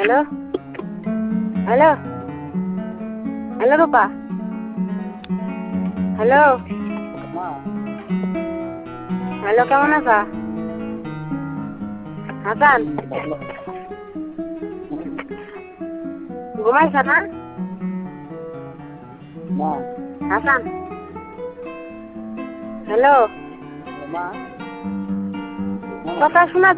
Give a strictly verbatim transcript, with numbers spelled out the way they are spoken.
hello hello hello Rupa hello hello কেমন আছা হাসান ঘুমাইছ না হাসান হ্যালো কথা শোনা